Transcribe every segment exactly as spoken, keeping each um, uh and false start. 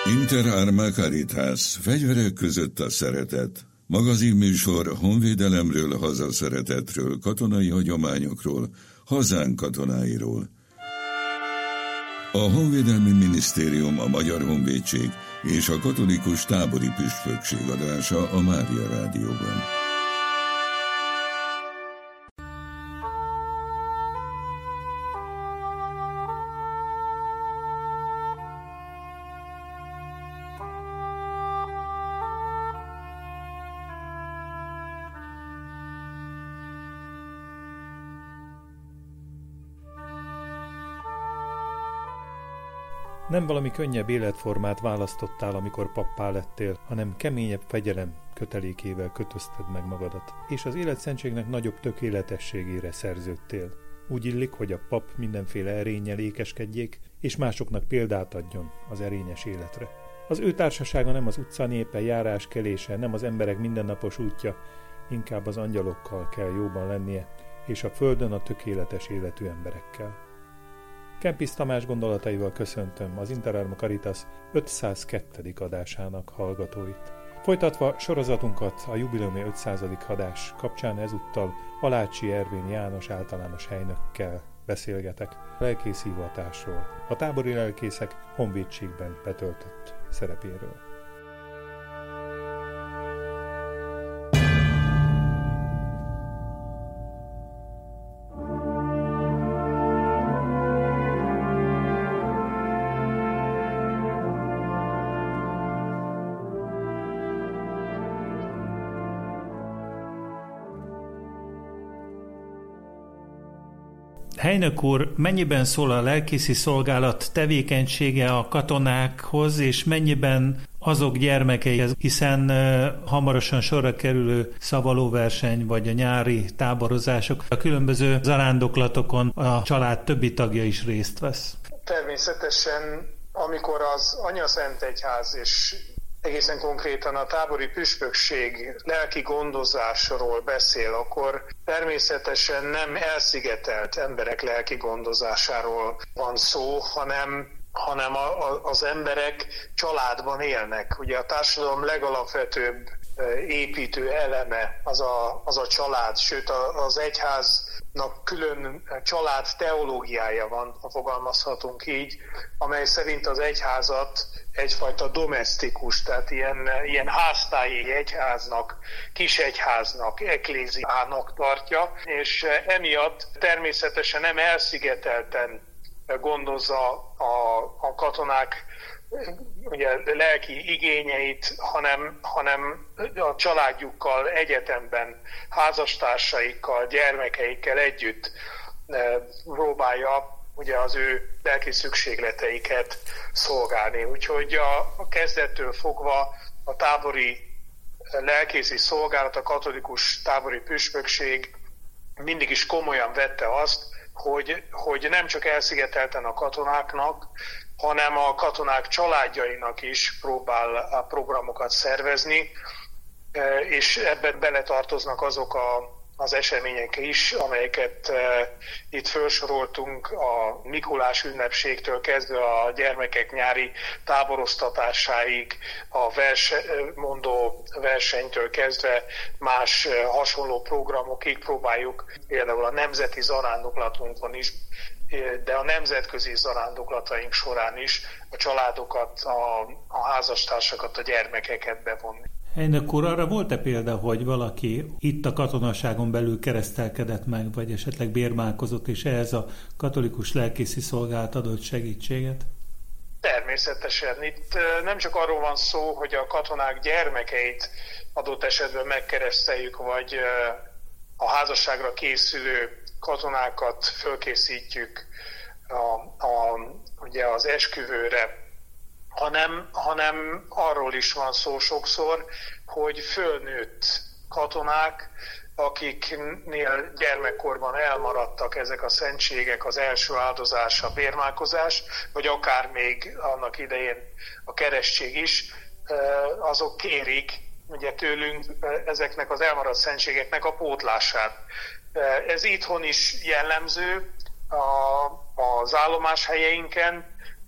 Inter Arma Caritas, fegyverek között a szeretet. Magazinműsor honvédelemről, hazaszeretetről, katonai hagyományokról, hazánk katonáiról. A Honvédelmi Minisztérium, a Magyar Honvédség és a Katolikus Tábori Püspökség adása a Mária Rádióban. Nem valami könnyebb életformát választottál, amikor pappá lettél, hanem keményebb fegyelem kötelékével kötözted meg magadat, és az életszentségnek nagyobb tökéletességére szerződtél. Úgy illik, hogy a pap mindenféle erénnyel ékeskedjék, és másoknak példát adjon az erényes életre. Az ő társasága nem az utcanépe, járás kelése, nem az emberek mindennapos útja, inkább az angyalokkal kell jóban lennie, és a földön a tökéletes életű emberekkel. Kempis Tamás gondolataival köszöntöm az Inter Arma Caritas ötszázkettő. adásának hallgatóit. Folytatva sorozatunkat a jubileumi ötszázadik adás kapcsán ezúttal Alácsi Ervin János általános helynökkel beszélgetek lelkész hivatásról, a tábori lelkészek honvédségben betöltött szerepéről. Helynök úr, mennyiben szól a lelkészi szolgálat tevékenysége a katonákhoz, és mennyiben azok gyermekeihez, hiszen uh, hamarosan sorra kerülő szavalóverseny vagy a nyári táborozások, a különböző zarándoklatokon a család többi tagja is részt vesz? Természetesen, amikor az Anyaszentegyház és egészen konkrétan a tábori püspökség lelki gondozásról beszél, akkor természetesen nem elszigetelt emberek lelki gondozásáról van szó, hanem, hanem a, a, az emberek családban élnek. Ugye a társadalom legalapvetőbb építő eleme az a, az a család, sőt az egyháznak külön család teológiája van, ha fogalmazhatunk így, amely szerint az egyházat egyfajta domesztikus, tehát ilyen, ilyen háztáji egyháznak, kisegyháznak, ekléziának tartja, és emiatt természetesen nem elszigetelten gondozza a, a katonák ugye, lelki igényeit, hanem, hanem a családjukkal egyetemben, házastársaikkal, gyermekeikkel együtt próbálja ugye az ő lelki szükségleteiket szolgálni. Úgyhogy a, a kezdettől fogva a tábori lelkészi szolgálat, a katolikus tábori püspökség mindig is komolyan vette azt, hogy, hogy nem csak elszigetelten a katonáknak, hanem a katonák családjainak is próbál a programokat szervezni, és ebben beletartoznak azok a az események is, amelyeket e, itt felsoroltunk, a Mikulás ünnepségtől kezdve a gyermekek nyári táboroztatásáig, a verse, mondó versenytől kezdve más e, hasonló programokig próbáljuk, például a nemzeti zarándoklatunkon is, de a nemzetközi zarándoklataink során is a családokat, a, a házastársakat, a gyermekeket bevonni. Helynök úr, arra volt-e példa, hogy valaki itt a katonaságon belül keresztelkedett meg, vagy esetleg bérmálkozott, és ehhez a katolikus lelkészi szolgálat adott segítséget? Természetesen. Itt nem csak arról van szó, hogy a katonák gyermekeit adott esetben megkereszteljük, vagy a házasságra készülő katonákat fölkészítjük a, a, ugye az esküvőre, hanem, hanem arról is van szó sokszor, hogy fölnőtt katonák, akiknél gyermekkorban elmaradtak ezek a szentségek, az első áldozás, a bérmálkozás, vagy akár még annak idején a keresztség is, azok kérik ugye tőlünk ezeknek az elmaradt szentségeknek a pótlását. Ez itthon is jellemző az állomáshelyeinken,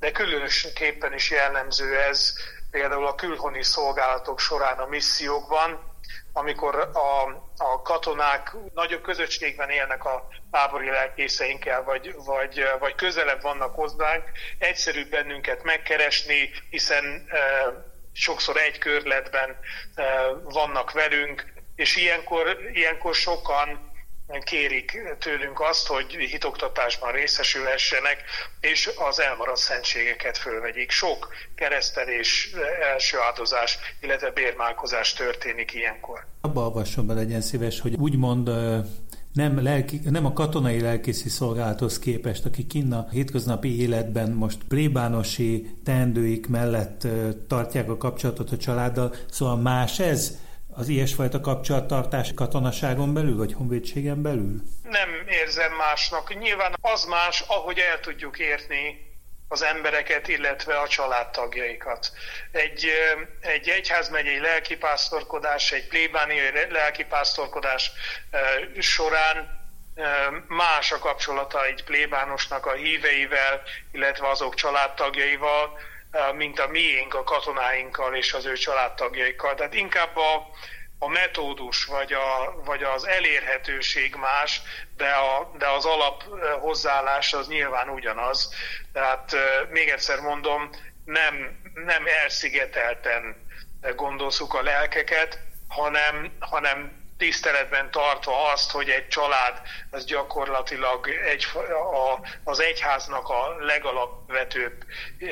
de különösképpen is jellemző ez például a külhoni szolgálatok során a missziókban, amikor a, a katonák nagyobb közösségben élnek a tábori lelkészeinkkel, vagy, vagy, vagy közelebb vannak hozzánk, egyszerűbb bennünket megkeresni, hiszen e, sokszor egy körletben e, vannak velünk, és ilyenkor, ilyenkor sokan kérik tőlünk azt, hogy hitoktatásban részesülhessenek, és az elmaradt szentségeket fölvegyék. Sok keresztelés, első áldozás, illetve bérmálkozás történik ilyenkor. Abba avasson be, legyen szíves, hogy úgymond nem, lelki, nem a katonai lelkészi szolgálathoz képest, akik kinn a hétköznapi életben most plébánosi teendőik mellett tartják a kapcsolatot a családdal, szóval más ez? Az ilyesfajta kapcsolattartás katonaságon belül, vagy honvédségen belül? Nem érzem másnak. Nyilván az más, ahogy el tudjuk érni az embereket, illetve a családtagjaikat. Egy, egy egyházmegyei lelkipásztorkodás, egy plébániai lelkipásztorkodás során más a kapcsolata egy plébánosnak a híveivel, illetve azok családtagjaival, mint a miénk a katonáinkkal és az ő családtagjaikkal. Tehát inkább a, a metódus vagy, a, vagy az elérhetőség más, de, a, de az alap hozzáállás az nyilván ugyanaz. Tehát még egyszer mondom, nem, nem elszigetelten gondozzuk a lelkeket, hanem, hanem tiszteletben tartva azt, hogy egy család az gyakorlatilag egy, a, az egyháznak a legalapvetőbb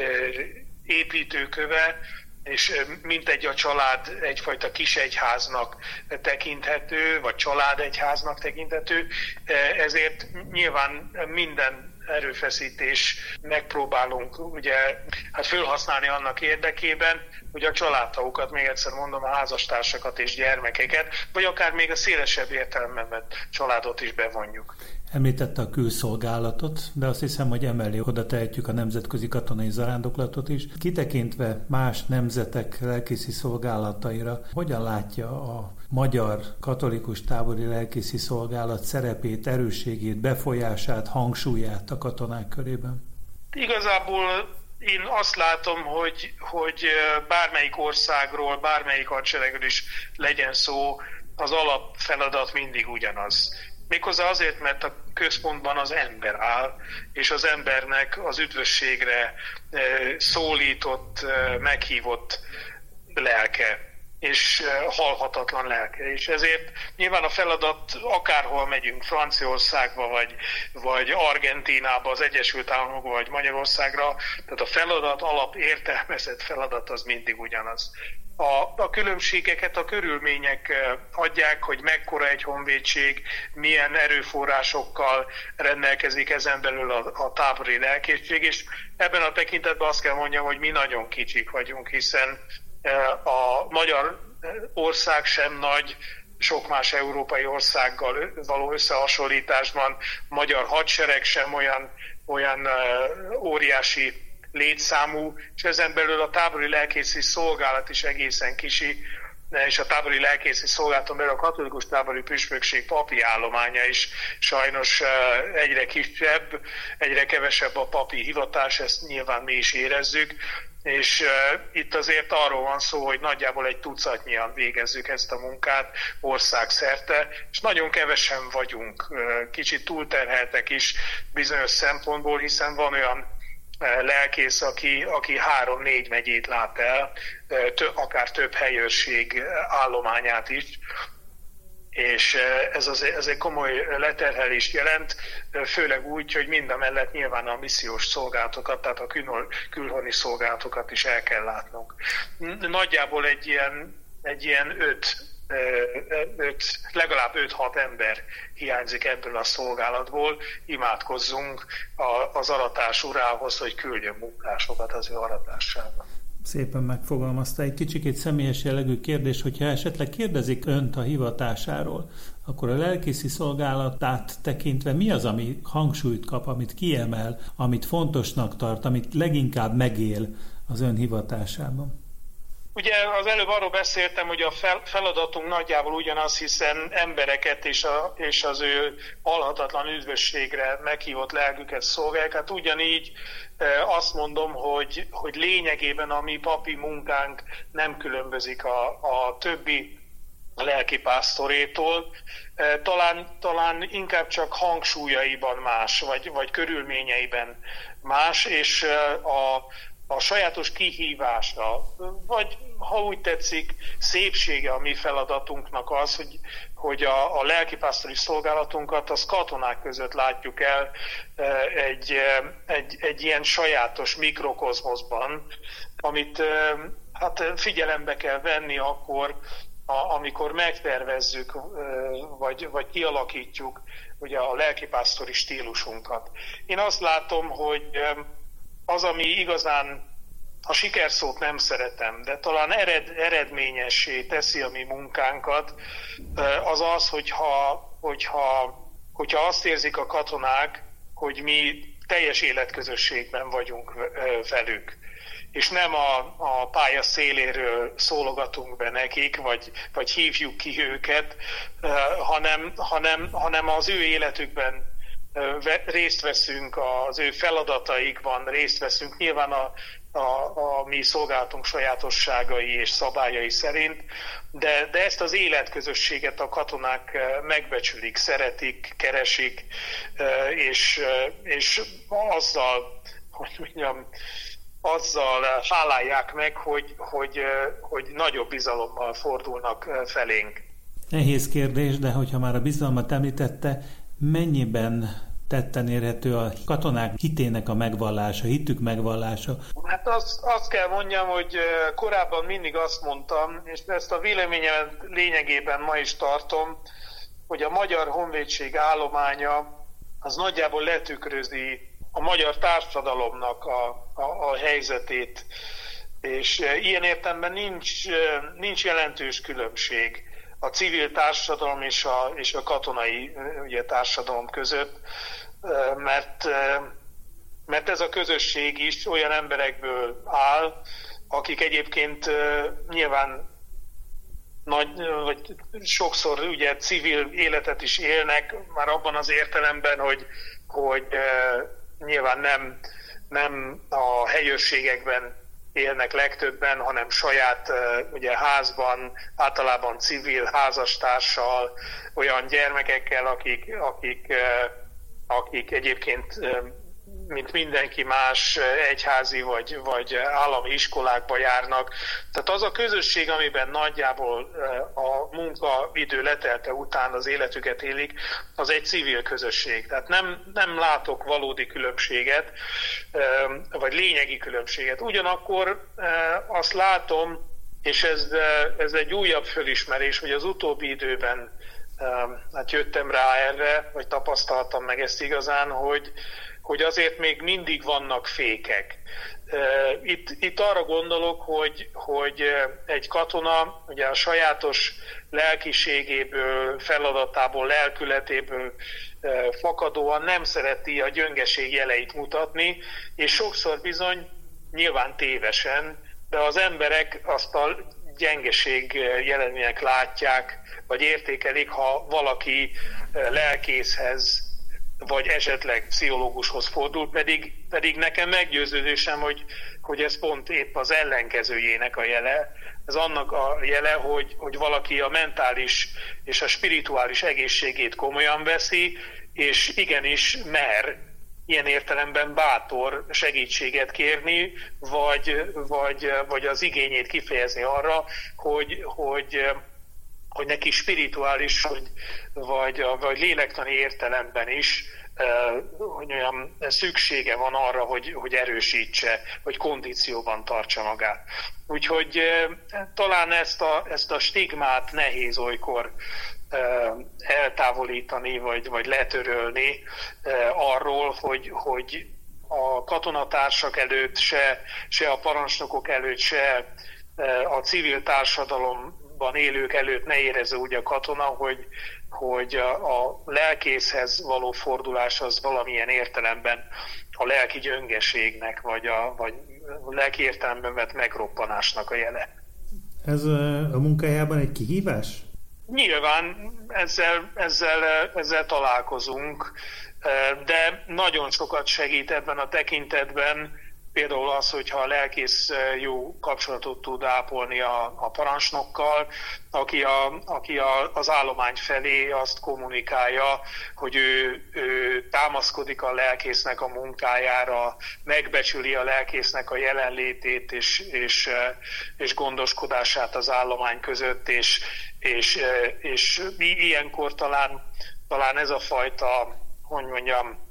építőköve, és mintegy a család egyfajta kisegyháznak tekinthető, vagy családegyháznak tekinthető, ezért nyilván minden erőfeszítés megpróbálunk ugye, hát felhasználni annak érdekében, hogy a családtagokat, még egyszer mondom, a házastársakat és gyermekeket, vagy akár még a szélesebb értelemben vett családot is bevonjuk. Említette a külszolgálatot, de azt hiszem, hogy emellé oda tehetjük a nemzetközi katonai zarándoklatot is. Kitekintve más nemzetek lelkészi szolgálataira, hogyan látja a magyar katolikus tábori lelkészi szolgálat szerepét, erősségét, befolyását, hangsúlyát a katonák körében? Igazából én azt látom, hogy, hogy bármelyik országról, bármelyik hadseregről is legyen szó, az alapfeladat mindig ugyanaz. Méghozzá azért, mert a központban az ember áll, és az embernek az üdvösségre szólított, meghívott lelke, és halhatatlan lelke. És ezért nyilván a feladat, akárhol megyünk, Franciaországba, vagy, vagy Argentínába, az Egyesült Államokba, vagy Magyarországra, tehát a feladat, alap értelmezett feladat az mindig ugyanaz. A, a különbségeket a körülmények adják, hogy mekkora egy honvédség, milyen erőforrásokkal rendelkezik ezen belül a, a tábori lelkészség, és ebben a tekintetben azt kell mondjam, hogy mi nagyon kicsik vagyunk, hiszen a magyar ország sem nagy, sok más európai országgal való összehasonlításban, magyar hadsereg sem olyan, olyan óriási létszámú, és ezen belül a tábori lelkészi szolgálat is egészen kisi, és a tábori lelkészi szolgálaton belül a katolikus tábori püspökség papi állománya is sajnos egyre kisebb, egyre kevesebb a papi hivatás, ezt nyilván mi is érezzük, és uh, itt azért arról van szó, hogy nagyjából egy tucatnyian végezzük ezt a munkát országszerte, és nagyon kevesen vagyunk, uh, kicsit túlterheltek is bizonyos szempontból, hiszen van olyan uh, lelkész, aki, aki három-négy megyét lát el, uh, tö, akár több helyőrség állományát is, és ez, az, ez egy komoly leterhelést jelent, főleg úgy, hogy mindamellett nyilván a missziós szolgálatokat, tehát a kül, külhoni szolgálatokat is el kell látnunk. Nagyjából egy ilyen, egy ilyen öt, öt, legalább öt-hat ember hiányzik ebből a szolgálatból. Imádkozzunk az aratás urához, hogy küldjön munkásokat az ő aratásába. Szépen megfogalmazta. Egy kicsikét személyes jellegű kérdés, hogyha esetleg kérdezik önt a hivatásáról, akkor a lelkészi szolgálatát tekintve mi az, ami hangsúlyt kap, amit kiemel, amit fontosnak tart, amit leginkább megél az ön hivatásában? Ugye az előbb arról beszéltem, hogy a fel, feladatunk nagyjából ugyanaz, hiszen embereket és, a, és az ő halhatatlan üdvösségre meghívott lelküket szolgálják. Hát ugyanígy azt mondom, hogy, hogy lényegében a mi papi munkánk nem különbözik a, a többi lelkipásztorétól. Talán, talán inkább csak hangsúlyaiban más, vagy, vagy körülményeiben más, és a a sajátos kihívása, vagy ha úgy tetszik, szépsége a mi feladatunknak az, hogy, hogy a, a lelkipásztori szolgálatunkat az katonák között látjuk el egy, egy, egy ilyen sajátos mikrokozmoszban, amit hát figyelembe kell venni akkor, a, amikor megtervezzük, vagy, vagy kialakítjuk ugye a lelkipásztori stílusunkat. Én azt látom, hogy az, ami igazán a sikerszót nem szeretem, de talán ered, eredményessé teszi a mi munkánkat, az az, hogyha, hogyha, hogyha azt érzik a katonák, hogy mi teljes életközösségben vagyunk velük, és nem a, a pálya széléről szólogatunk be nekik, vagy, vagy hívjuk ki őket, hanem, hanem, hanem az ő életükben részt veszünk, az ő feladataikban részt veszünk, nyilván a, a, a mi szolgálatunk sajátosságai és szabályai szerint, de, de ezt az életközösséget a katonák megbecsülik, szeretik, keresik, és, és azzal, hogy mondjam, azzal hálálják meg, hogy, hogy, hogy nagyobb bizalommal fordulnak felénk. Nehéz kérdés, de hogyha már a bizalmat említette, mennyiben tetten érhető a katonák hitének a megvallása, hitük megvallása? Hát azt, azt kell mondjam, hogy korábban mindig azt mondtam, és ezt a véleményem lényegében ma is tartom, hogy a Magyar Honvédség állománya az nagyjából letükrözi a magyar társadalomnak a, a, a helyzetét, és ilyen értelemben nincs, nincs jelentős különbség a civil társadalom és a, és a katonai ugye, társadalom között, mert, mert ez a közösség is olyan emberekből áll, akik egyébként nyilván nagy, vagy sokszor ugye civil életet is élnek, már abban az értelemben, hogy, hogy nyilván nem, nem a helyőrségekben élnek legtöbben, hanem saját ugye, házban, általában civil házastársal, olyan gyermekekkel, akik, akik, akik egyébként, mint mindenki más, egyházi vagy, vagy állami iskolákba járnak. Tehát az a közösség, amiben nagyjából a munkaidő letelte után az életüket élik, az egy civil közösség. Tehát nem, nem látok valódi különbséget, vagy lényegi különbséget. Ugyanakkor azt látom, és ez, ez egy újabb fölismerés, hogy az utóbbi időben hát jöttem rá erre, vagy tapasztaltam meg ezt igazán, hogy hogy azért még mindig vannak fékek. Itt, itt arra gondolok, hogy, hogy egy katona ugye a sajátos lelkiségéből, feladatából, lelkületéből fakadóan nem szereti a gyöngeség jeleit mutatni, és sokszor bizony, nyilván tévesen, de az emberek azt a gyengeség jelenének látják, vagy értékelik, ha valaki lelkészhez vagy esetleg pszichológushoz fordul, pedig, pedig nekem meggyőződésem, hogy, hogy ez pont épp az ellenkezőjének a jele. Ez annak a jele, hogy, hogy valaki a mentális és a spirituális egészségét komolyan veszi, és igenis mer ilyen értelemben bátor segítséget kérni, vagy, vagy, vagy az igényét kifejezni arra, hogy, hogy hogy neki spirituális, vagy, vagy, vagy lélektani értelemben is hogy olyan szüksége van arra, hogy, hogy erősítse, hogy kondícióban tartsa magát. Úgyhogy talán ezt a, ezt a stigmát nehéz olykor eltávolítani, vagy, vagy letörölni arról, hogy, hogy a katonatársak előtt, se, se a parancsnokok előtt, se a civil társadalomban élők előtt ne érezze úgy a katona, hogy, hogy a, a lelkészhez való fordulás az valamilyen értelemben a lelki gyöngeségnek, vagy a, vagy a lelki értelemben vett megroppanásnak a jele. Ez a munkájában egy kihívás? Nyilván ezzel, ezzel, ezzel találkozunk, de nagyon sokat segít ebben a tekintetben, például az, hogyha a lelkész jó kapcsolatot tud ápolni a, a parancsnokkal, aki, a, aki a, az állomány felé azt kommunikálja, hogy ő, ő támaszkodik a lelkésznek a munkájára, megbecsüli a lelkésznek a jelenlétét és, és, és gondoskodását az állomány között, és, és, és ilyenkor talán, talán ez a fajta, hogy mondjam,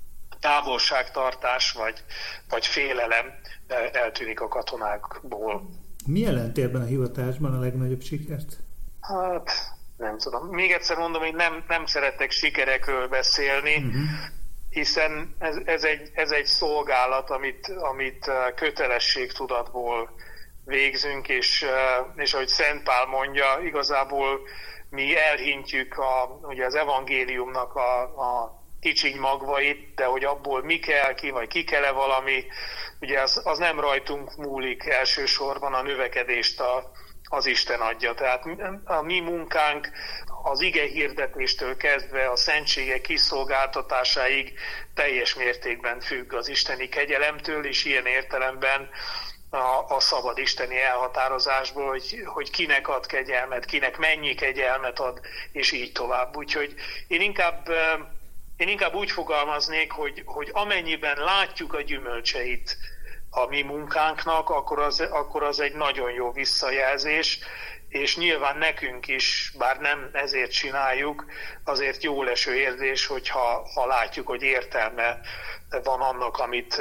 távolságtartás vagy, vagy félelem eltűnik a katonákból. Mi jelent ebben a hivatásban a legnagyobb sikert? Hát, nem tudom. Még egyszer mondom, hogy nem, nem szeretek sikerekről beszélni, uh-huh. hiszen ez, ez, egy, ez egy szolgálat, amit, amit kötelességtudatból végzünk, és, és ahogy Szent Pál mondja, igazából mi elhintjük a, ugye az evangéliumnak a, a kicsiny magvait, de hogy abból mi kell ki, vagy ki kell-e valami, ugye az, az nem rajtunk múlik elsősorban, a növekedést a, az Isten adja. Tehát a mi munkánk az ige hirdetéstől kezdve a szentségek kiszolgáltatásáig teljes mértékben függ az isteni kegyelemtől, és ilyen értelemben a, a szabad isteni elhatározásból, hogy, hogy kinek ad kegyelmet, kinek mennyi kegyelmet ad, és így tovább. Úgyhogy én inkább Én inkább úgy fogalmaznék, hogy, hogy amennyiben látjuk a gyümölcseit a mi munkánknak, akkor az, akkor az egy nagyon jó visszajelzés, és nyilván nekünk is, bár nem ezért csináljuk, azért jó leső érzés, hogyha ha látjuk, hogy értelme van annak, amit,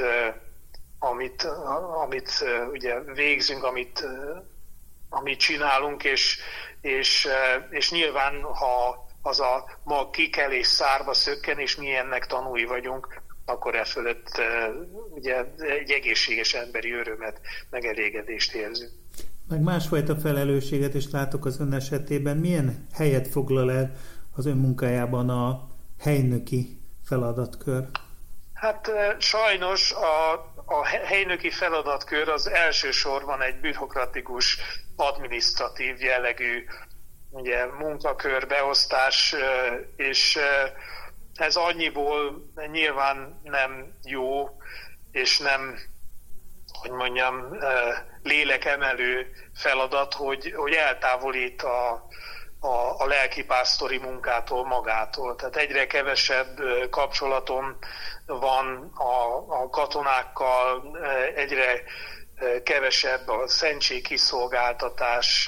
amit, amit ugye végzünk, amit, amit csinálunk, és, és, és nyilván, ha az a mag kikel és szárba szökken, és mi ennek tanúi vagyunk, akkor e fölött ugye egy egészséges emberi örömet, megelégedést érzünk. Meg másfajta felelősséget is látok az ön esetében. Milyen helyet foglal el az ön munkájában a helynöki feladatkör? Hát sajnos a, a helynöki feladatkör az elsősorban egy bürokratikus, adminisztratív jellegű ugye, munkakör, beosztás, és ez annyiból nyilván nem jó, és nem, hogy mondjam, lélekemelő feladat, hogy, hogy eltávolít a, a, a lelkipásztori munkától magától. Tehát egyre kevesebb kapcsolatom van a, a katonákkal, egyre kevesebb a szentségkiszolgáltatás,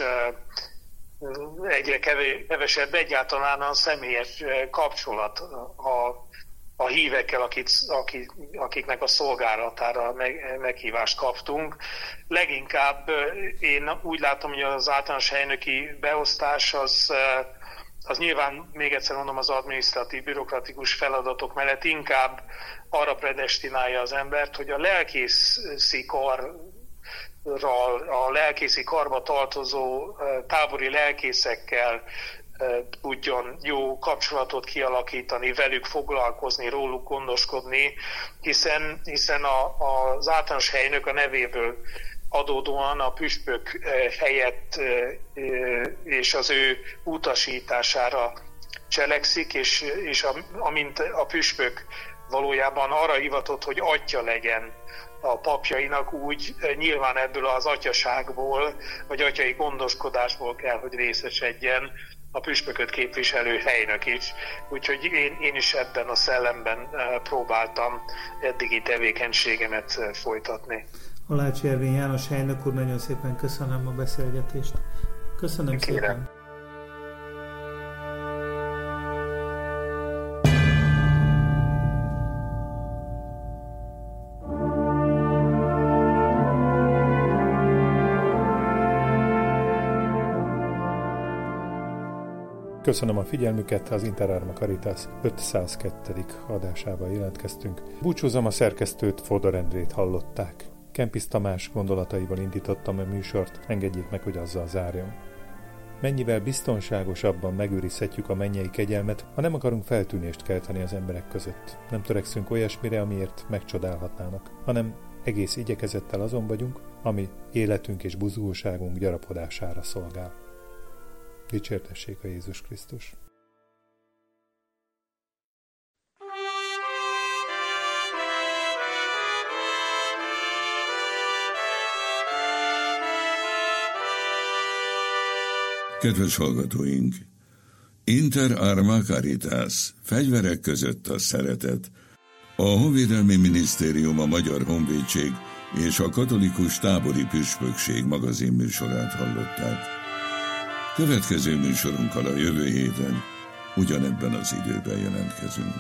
egyre kevesebb egyáltalán a személyes kapcsolat a, a hívekkel, akik, akik, akiknek a szolgálatára meg, meghívást kaptunk. Leginkább én úgy látom, hogy az általános helynöki beosztás az, az nyilván, még egyszer mondom, az adminisztratív, bürokratikus feladatok mellett inkább arra predestinálja az embert, hogy a lelkészi kar a lelkészi karba tartozó tábori lelkészekkel tudjon jó kapcsolatot kialakítani, velük foglalkozni, róluk gondoskodni, hiszen, hiszen a, az általános helynök a nevéből adódóan a püspök helyett és az ő utasítására cselekszik, és, és a, amint a püspök valójában arra hivatott, hogy atya legyen a papjainak, úgy nyilván ebből az atyaságból, vagy atyai gondoskodásból kell, hogy részesedjen a püspököt képviselő helynök is. Úgyhogy én, én is ebben a szellemben próbáltam eddigi tevékenységemet folytatni. Alácsi Ervin János helynök úr, nagyon szépen köszönöm a beszélgetést. Köszönöm Kérem. szépen. Köszönöm a figyelmüket, az Interárma Caritas ötszázkettő. adásával jelentkeztünk. Búcsúzom, a szerkesztőt, Fodor Endrét hallották. Kempis Tamás gondolataival indítottam a műsort, engedjék meg, hogy azzal zárjam. Mennyivel biztonságosabban megőrizhetjük a mennyei kegyelmet, ha nem akarunk feltűnést kelteni az emberek között. Nem törekszünk olyasmire, amiért megcsodálhatnának, hanem Egész igyekezettel azon vagyunk, ami életünk és buzgóságunk gyarapodására szolgál. Dicsértessék a Jézus Krisztus! Kedves hallgatóink! Inter arma caritas, fegyverek között a szeretet. A Honvédelmi Minisztérium, a Magyar Honvédség és a Katolikus Tábori Püspökség magazinműsorát hallották. Következő műsorunkkal a jövő héten ugyanebben az időben jelentkezünk.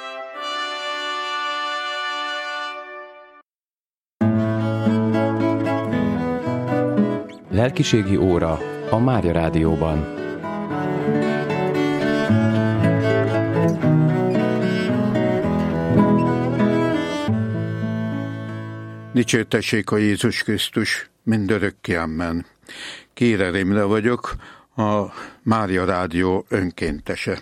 Lelkiségi óra a Mária Rádióban. Dicsértessék a Jézus Krisztus, mindörökké, amen. Kére Rémle vagyok, a Mária Rádió önkéntese.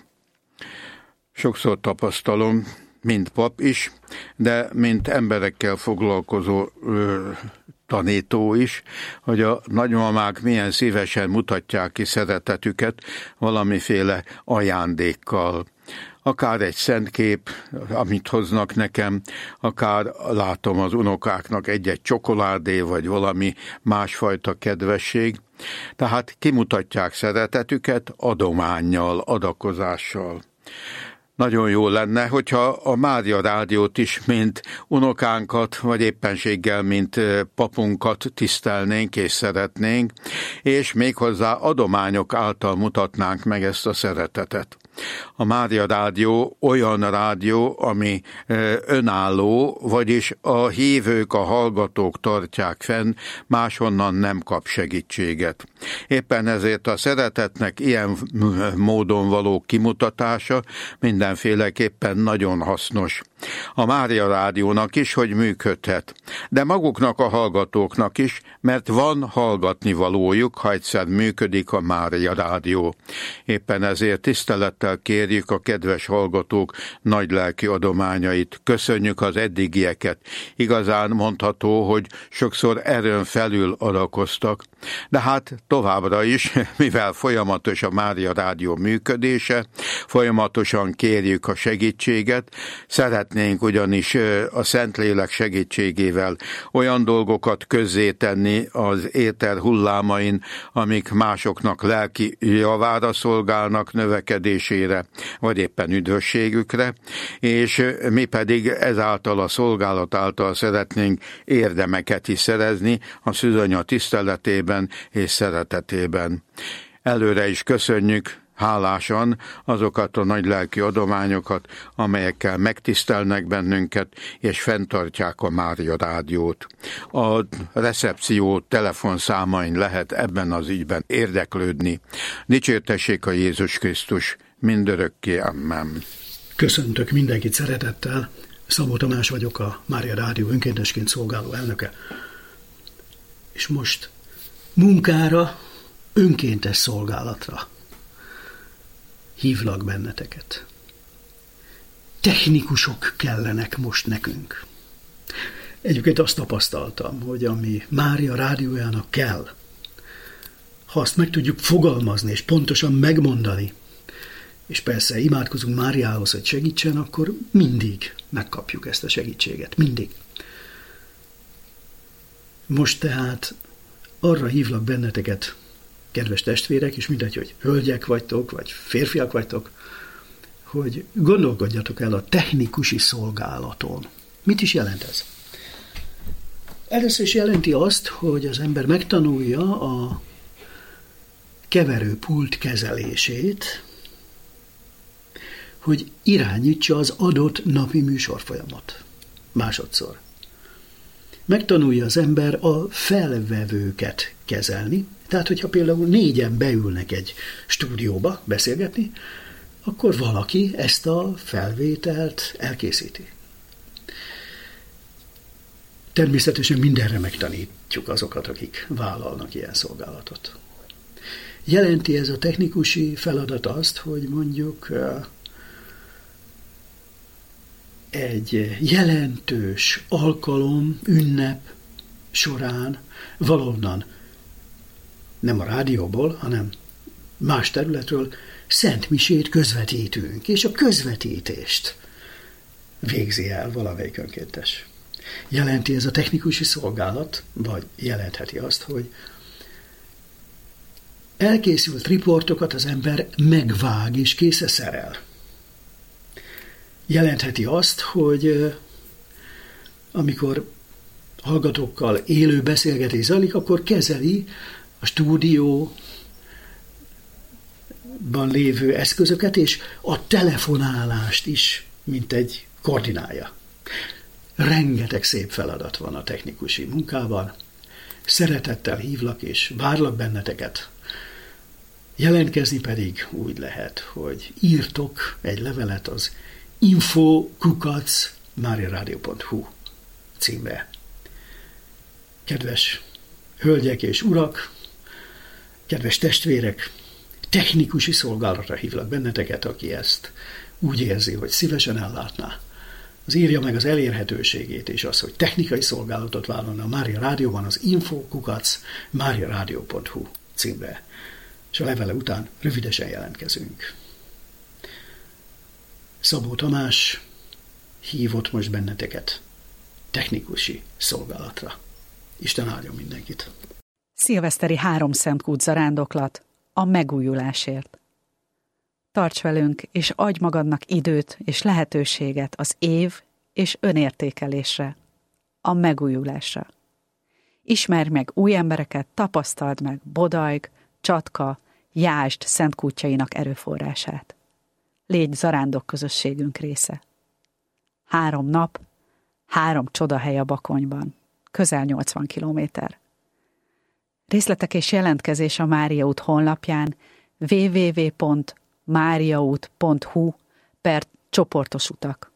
Sokszor tapasztalom, mint pap is, de mint emberekkel foglalkozó ö, tanító is, hogy a nagymamák milyen szívesen mutatják ki szeretetüket valamiféle ajándékkal. Akár egy szentkép, amit hoznak nekem, akár látom az unokáknak egy-egy csokoládé, vagy valami másfajta kedvesség. Tehát kimutatják szeretetüket adománnyal, adakozással. Nagyon jó lenne, hogyha a Mária Rádiót is, mint unokánkat, vagy éppenséggel, mint papunkat tisztelnénk és szeretnénk, és méghozzá adományok által mutatnánk meg ezt a szeretetet. A Mária Rádió olyan rádió, ami önálló, vagyis a hívők, a hallgatók tartják fenn, máshonnan nem kap segítséget. Éppen ezért a szeretetnek ilyen módon való kimutatása mindenféleképpen nagyon hasznos. A Mária Rádiónak is, hogy működhet, de maguknak a hallgatóknak is, mert van hallgatni valójuk, ha egyszer működik a Mária Rádió. Éppen ezért tisztelettel kérjük a kedves hallgatók nagy lelki adományait. Köszönjük az eddigieket. Igazán mondható, hogy sokszor erőn felül adakoztak, de hát továbbra is, mivel folyamatos a Mária Rádió működése, folyamatosan kérjük a segítséget, szeretnénk ugyanis a Szentlélek segítségével olyan dolgokat közzétenni az éter hullámain, amik másoknak lelki javára szolgálnak, növekedésére, vagy éppen üdvösségükre, és mi pedig ezáltal a szolgálat által szeretnénk érdemeket is szerezni a Szűzanya tiszteletében és szeretetében. Előre is köszönjük hálásan azokat a nagy lelki adományokat, amelyekkel megtisztelnek bennünket, és fenntartják a Mária Rádiót. A recepció telefonszámain lehet ebben az ügyben érdeklődni. Dicsértessék a Jézus Krisztus, mindörökké, amen. Köszöntök mindenkit szeretettel. Szabó Tamás vagyok, a Mária Rádió önkéntesként szolgáló elnöke. És most munkára, önkéntes szolgálatra hívlak benneteket. Technikusok kellenek most nekünk. Egyébként azt tapasztaltam, hogy ami Mária Rádiójának kell, ha azt meg tudjuk fogalmazni és pontosan megmondani, és persze imádkozunk Máriához, hogy segítsen, akkor mindig megkapjuk ezt a segítséget. Mindig. Most tehát arra hívlak benneteket, kedves testvérek, és mindegy, hogy hölgyek vagytok, vagy férfiak vagytok, hogy gondolkodjatok el a technikusi szolgálaton. Mit is jelent ez? Először is jelenti azt, hogy az ember megtanulja a keverőpult kezelését, hogy irányítsa az adott napi műsorfolyamat. Másodszor. Megtanulja az ember a felvevőket kezelni, tehát hogyha például négyen beülnek egy stúdióba beszélgetni, akkor valaki ezt a felvételt elkészíti. Természetesen mindenre megtanítjuk azokat, akik vállalnak ilyen szolgálatot. Jelenti ez a technikusi feladat azt, hogy mondjuk egy jelentős alkalom, ünnep során valahonnan, nem a rádióból, hanem más területről szent misét közvetítünk, és a közvetítést végzi el valamelyik önkéntes. Jelenti ez a technikusi szolgálat, vagy jelentheti azt, hogy elkészült riportokat az ember megvág és készre szerel. Jelentheti azt, hogy amikor hallgatókkal élő beszélgetés zajlik, akkor kezeli a stúdióban lévő eszközöket, és a telefonálást is, mint egy koordinálja. Rengeteg szép feladat van a technikusi munkában. Szeretettel hívlak és várlak benneteket. Jelentkezni pedig úgy lehet, hogy írtok egy levelet az info kukac mariaradio pont hu címre. Kedves hölgyek és urak, kedves testvérek, technikusi szolgálatra hívlak benneteket, aki ezt úgy érzi, hogy szívesen ellátná. Az írja meg az elérhetőségét, és az, hogy technikai szolgálatot vállalna a Mária Rádióban az info kukac mariaradio pont hu címre. És a levele után rövidesen jelentkezünk. Szabó Tamás hívott most benneteket technikusi szolgálatra. Isten áldjon mindenkit! Szilveszteri háromszentkút zarándoklat a megújulásért. Tarts velünk, és adj magadnak időt és lehetőséget az év és önértékelésre, a megújulásra. Ismerj meg új embereket, tapasztald meg Bodajg, Csatka, Jászd szentkútjainak erőforrását. Légy zarándok közösségünk része. Három nap, három csodahely a Bakonyban, közel nyolcvan kilométer. Részletek és jelentkezés a Mária út honlapján double-u double-u double-u pont máriaút pont hu per csoportos utak.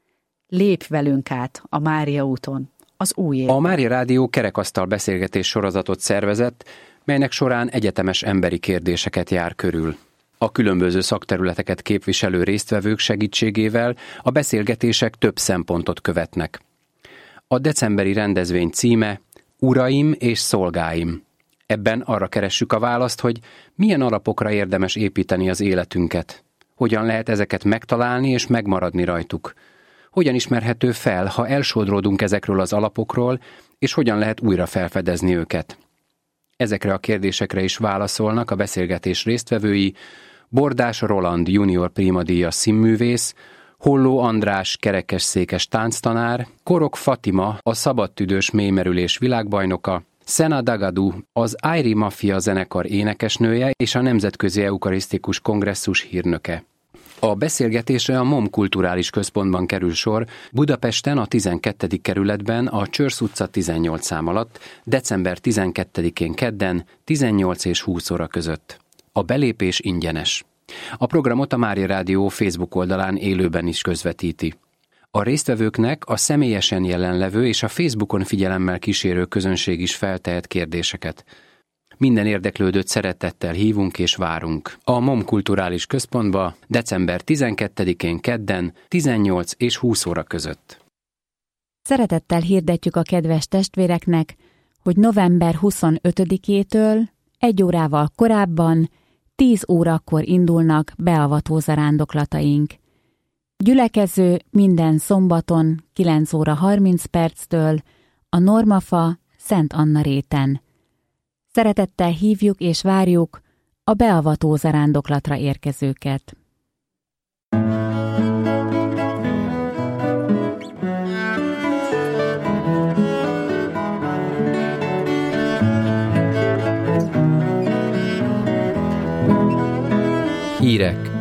Lépj velünk át a Mária úton, az új évben. A Mária Rádió kerekasztal beszélgetés sorozatot szervezett, melynek során egyetemes emberi kérdéseket jár körül. A különböző szakterületeket képviselő résztvevők segítségével a beszélgetések több szempontot követnek. A decemberi rendezvény címe Uraim és szolgáim. Ebben arra keressük a választ, hogy milyen alapokra érdemes építeni az életünket. Hogyan lehet ezeket megtalálni és megmaradni rajtuk. Hogyan ismerhető fel, ha elsodródunk ezekről az alapokról, és hogyan lehet újra felfedezni őket. Ezekre a kérdésekre is válaszolnak a beszélgetés résztvevői, Bordás Roland junior primadíjas színművész, Holló András kerekesszékes tánctanár, Korok Fatima a szabadtüdős mélymerülés világbajnoka, Sena Dagadu az Airi Mafia zenekar énekesnője és a Nemzetközi Eukarisztikus Kongresszus hírnöke. A beszélgetésre a MOM Kulturális Központban kerül sor Budapesten a tizenkettedik kerületben a Csörsz utca tizennyolc szám alatt december tizenkettedikén kedden tizennyolc és húsz óra között. A belépés ingyenes. A programot a Mária Rádió Facebook oldalán élőben is közvetíti. A résztvevőknek a személyesen jelenlevő és a Facebookon figyelemmel kísérő közönség is feltehet kérdéseket. Minden érdeklődőt szeretettel hívunk és várunk. A MOM Kulturális Központba december tizenkettedikén kedden tizennyolc és húsz óra között. Szeretettel hirdetjük a kedves testvéreknek, hogy november huszonötödikétől egy órával korábban tíz órakor indulnak beavató zarándoklataink. Gyülekező minden szombaton kilenc óra harminc perctől a Normafa Szent Anna réten. Szeretettel hívjuk és várjuk a beavató zarándoklatra érkezőket. Hírek